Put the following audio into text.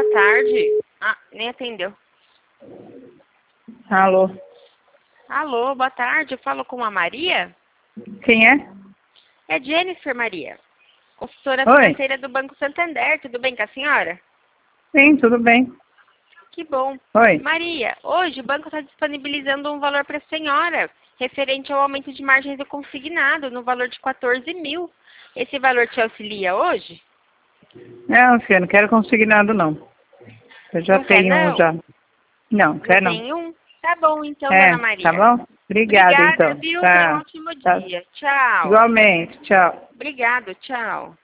boa tarde. Ah, nem atendeu. Alô? Alô, boa tarde. Eu falo com a Maria? Quem é? É Jennifer Maria, consultora Oi. financeira do Banco Santander. Tudo bem com a senhora? Sim, tudo bem. Que bom. Oi. Maria, hoje o banco está disponibilizando um valor para a senhora, referente ao aumento de margens do consignado, no valor de 14 mil. Esse valor te auxilia hoje? Não, filha, não quero consignado, não. Eu já Não quer, tenho um não? já. Não, Já quer não. tem um? Tá bom, então, É, dona tá Maria. bom? Obrigada, Obrigada, então. viu? Tenha um Tá. ótimo Tá. dia. Tchau. Igualmente, tchau. Obrigado, tchau.